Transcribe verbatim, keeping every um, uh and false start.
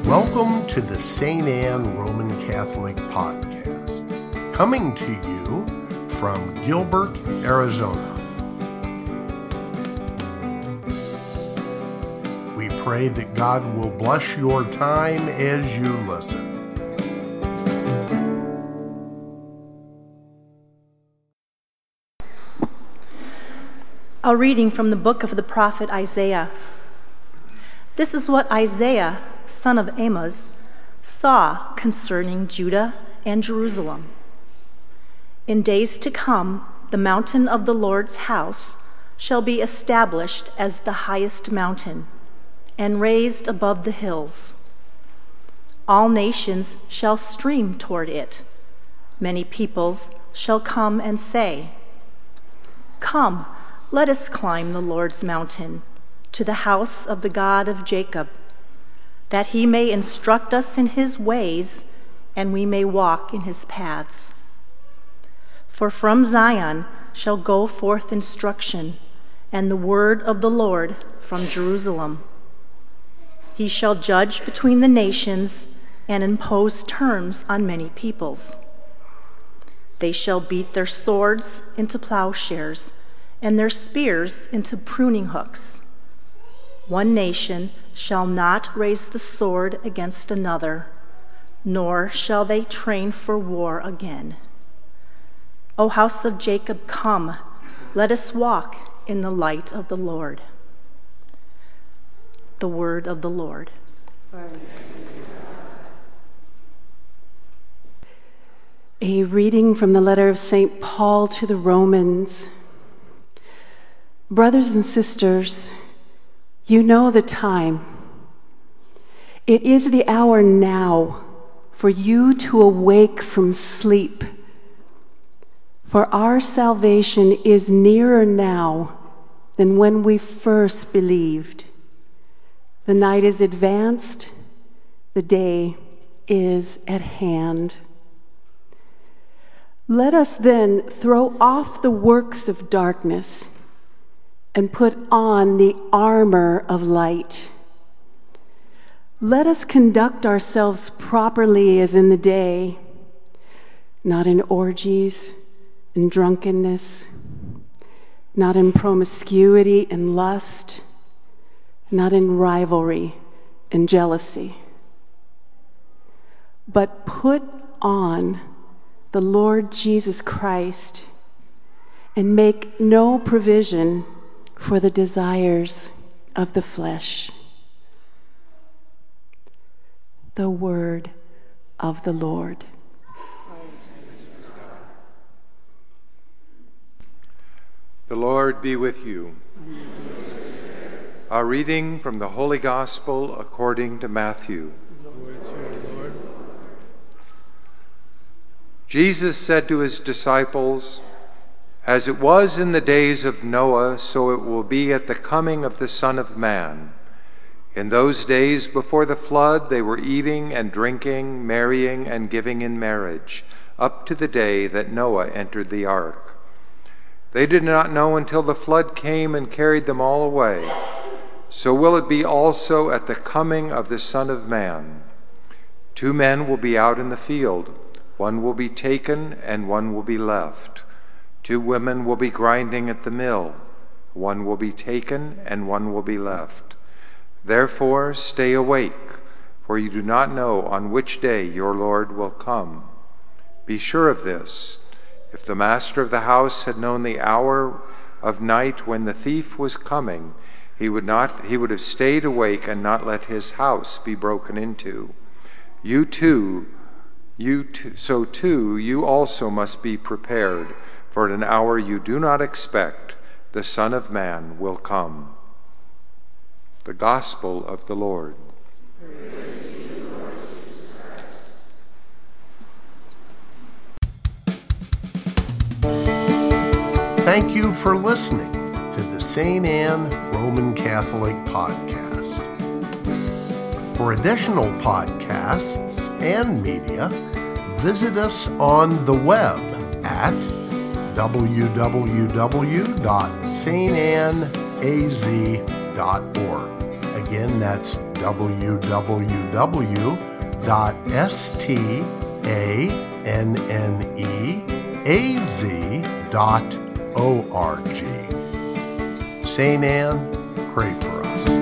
Welcome to the Saint Anne Roman Catholic Podcast, coming to you from Gilbert, Arizona. We pray that God will bless your time as you listen. A reading from the book of the prophet Isaiah. This is what Isaiah, son of Amoz, saw concerning Judah and Jerusalem. In days to come, the mountain of the Lord's house shall be established as the highest mountain, and raised above the hills. All nations shall stream toward it. Many peoples shall come and say, "Come, let us climb the Lord's mountain, to the house of the God of Jacob, that he may instruct us in his ways, and we may walk in his paths. For from Zion shall go forth instruction, and the word of the Lord from Jerusalem. He shall judge between the nations, and impose terms on many peoples. They shall beat their swords into plowshares, and their spears into pruning hooks. One nation shall not raise the sword against another, nor shall they train for war again. O house of Jacob, come, let us walk in the light of the Lord." The word of the Lord. A reading from the letter of Saint Paul to the Romans. Brothers and sisters, you know the time. It is the hour now for you to awake from sleep. For our salvation is nearer now than when we first believed. The night is advanced, the day is at hand. Let us then throw off the works of darkness and put on the armor of light. Let us conduct ourselves properly as in the day, not in orgies and drunkenness, not in promiscuity and lust, not in rivalry and jealousy, but put on the Lord Jesus Christ and make no provision for the desires of the flesh. The word of the Lord. The Lord be with you. A reading from the Holy Gospel according to Matthew. Jesus said to his disciples, "As it was in the days of Noah, so it will be at the coming of the Son of Man. In those days before the flood, they were eating and drinking, marrying and giving in marriage, up to the day that Noah entered the ark. They did not know until the flood came and carried them all away. So will it be also at the coming of the Son of Man. Two men will be out in the field. One will be taken and one will be left. Two women will be grinding at the mill. One will be taken and one will be left. Therefore stay awake, for you do not know on which day your Lord will come. Be sure of this. If the master of the house had known the hour of night when the thief was coming, he would not he would have stayed awake and not let his house be broken into. You too, you too, so too you also must be prepared, for at an hour you do not expect, the Son of Man will come." The Gospel of the Lord. Praise to you, Lord Jesus Christ. Thank you for listening to the Saint Anne Roman Catholic Podcast. For additional podcasts and media, visit us on the web at w w w dot st anne a z dot org. Again, that's w w w dot stanneaz dot org. Saint Anne, pray for us.